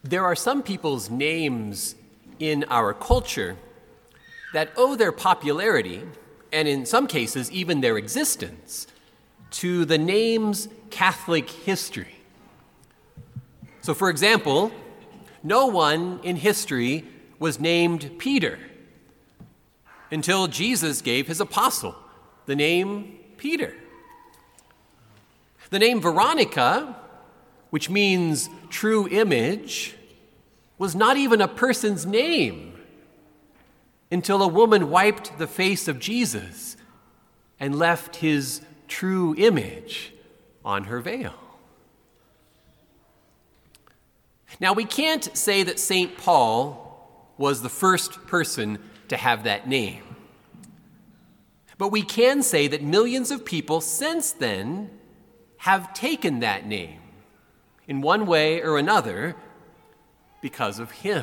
There are some people's names in our culture that owe their popularity, and in some cases even their existence, to the name's Catholic history. So, for example, no one in history was named Peter until Jesus gave his apostle the name Peter. The name Veronica, which means true image, was not even a person's name until a woman wiped the face of Jesus and left his true image on her veil. Now, we can't say that St. Paul was the first person to have that name. But we can say that millions of people since then have taken that name in one way or another because of him.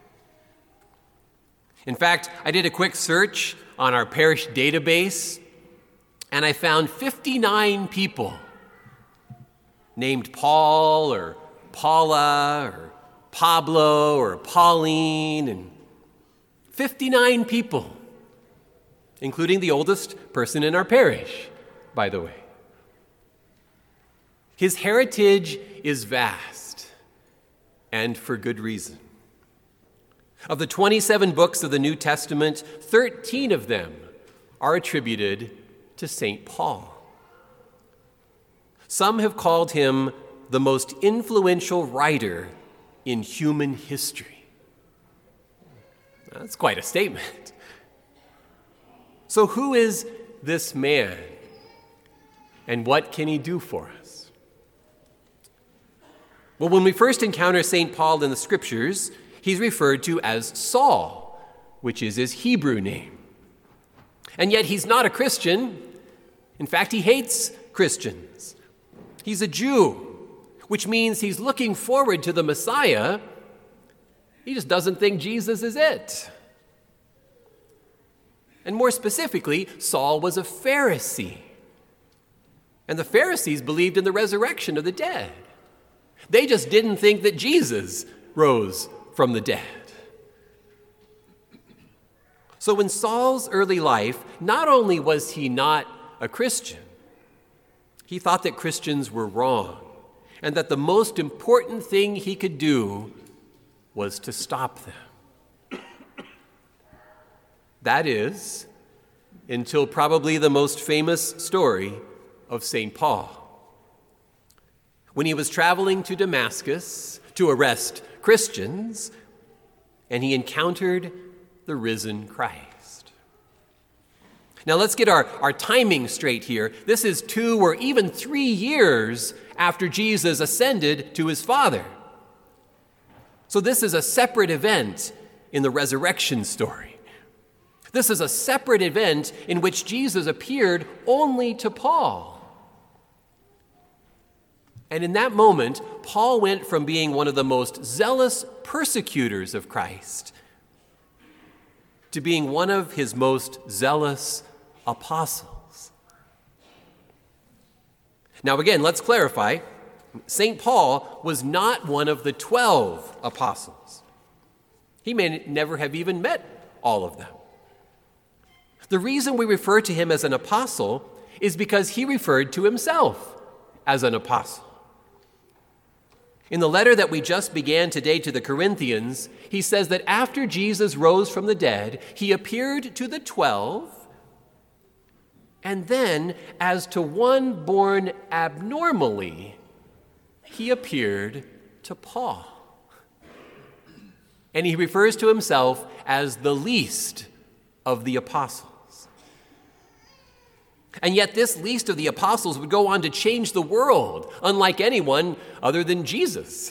In fact, I did a quick search on our parish database, and I found 59 people named Paul or Paula or Pablo or Pauline, and 59 people, including the oldest person in our parish, by the way. His heritage is vast, and for good reason. Of the 27 books of the New Testament, 13 of them are attributed to St. Paul. Some have called him the most influential writer in human history. That's quite a statement. So who is this man, and what can he do for us? Well, when we first encounter St. Paul in the Scriptures, he's referred to as Saul, which is his Hebrew name. And yet he's not a Christian. In fact, he hates Christians. He's a Jew, which means he's looking forward to the Messiah. He just doesn't think Jesus is it. And more specifically, Saul was a Pharisee. And the Pharisees believed in the resurrection of the dead. They just didn't think that Jesus rose from the dead. So in Saul's early life, not only was he not a Christian, he thought that Christians were wrong, and that the most important thing he could do was to stop them. That is, until probably the most famous story of St. Paul. When he was traveling to Damascus to arrest Christians, and he encountered the risen Christ. Now let's get our timing straight here. This is 2 or even 3 years after Jesus ascended to his Father. So this is a separate event in the resurrection story. This is a separate event in which Jesus appeared only to Paul. And in that moment, Paul went from being one of the most zealous persecutors of Christ to being one of his most zealous apostles. Now again, let's clarify. St. Paul was not one of the 12 apostles. He may never have even met all of them. The reason we refer to him as an apostle is because he referred to himself as an apostle. In the letter that we just began today to the Corinthians, he says that after Jesus rose from the dead, he appeared to the 12, and then, as to one born abnormally, he appeared to Paul. And he refers to himself as the least of the apostles. And yet this least of the apostles would go on to change the world, unlike anyone other than Jesus.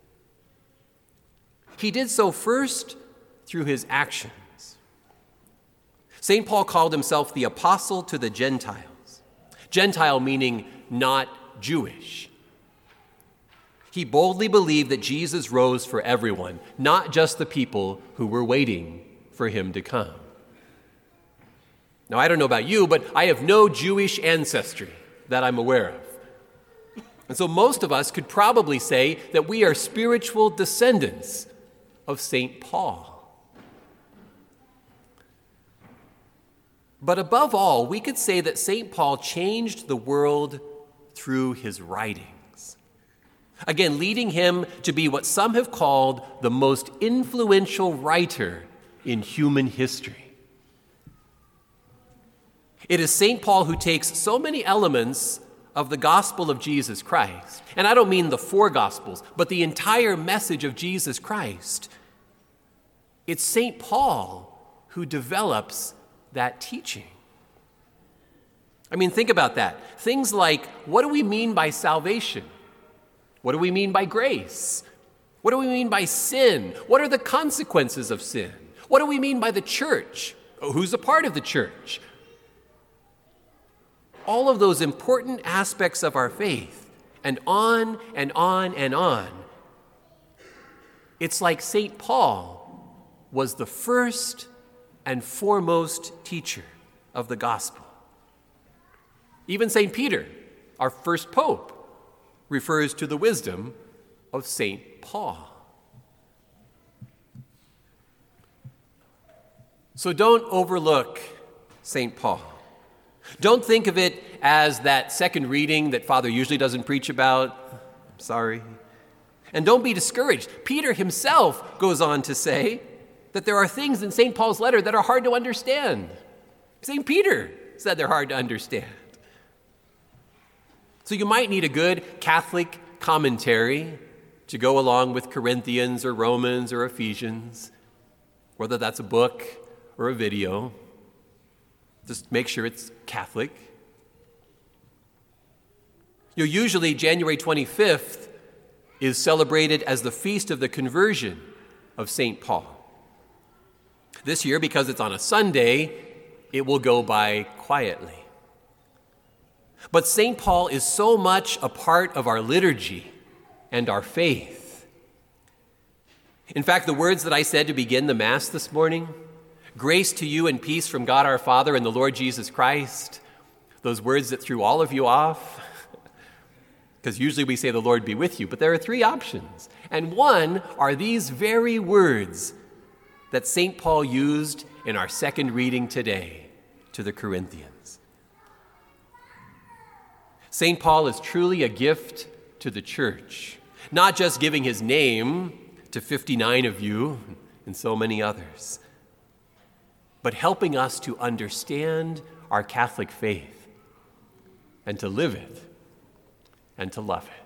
He did so first through his actions. St. Paul called himself the apostle to the Gentiles. Gentile meaning not Jewish. He boldly believed that Jesus rose for everyone, not just the people who were waiting for him to come. Now, I don't know about you, but I have no Jewish ancestry that I'm aware of. And so most of us could probably say that we are spiritual descendants of St. Paul. But above all, we could say that St. Paul changed the world through his writings. Again, leading him to be what some have called the most influential writer in human history. It is St. Paul who takes so many elements of the gospel of Jesus Christ, and I don't mean the four gospels, but the entire message of Jesus Christ. It's St. Paul who develops that teaching. I mean, think about that. Things like, what do we mean by salvation? What do we mean by grace? What do we mean by sin? What are the consequences of sin? What do we mean by the church? Who's a part of the church? All of those important aspects of our faith, and on and on and on. It's like St. Paul was the first and foremost teacher of the gospel. Even St. Peter, our first pope, refers to the wisdom of St. Paul. So don't overlook St. Paul. Don't think of it as that second reading that Father usually doesn't preach about. Sorry. And don't be discouraged. Peter himself goes on to say that there are things in St. Paul's letter that are hard to understand. St. Peter said they're hard to understand. So you might need a good Catholic commentary to go along with Corinthians or Romans or Ephesians, whether that's a book or a video. Just make sure it's Catholic. Usually January 25th is celebrated as the feast of the conversion of St. Paul. This year, because it's on a Sunday, it will go by quietly. But St. Paul is so much a part of our liturgy and our faith. In fact, the words that I said to begin the Mass this morning, grace to you and peace from God our Father and the Lord Jesus Christ, those words that threw all of you off, because usually we say the Lord be with you, but there are three options. And one are these very words that St. Paul used in our second reading today to the Corinthians. St. Paul is truly a gift to the church, not just giving his name to 59 of you and so many others, but helping us to understand our Catholic faith and to live it and to love it.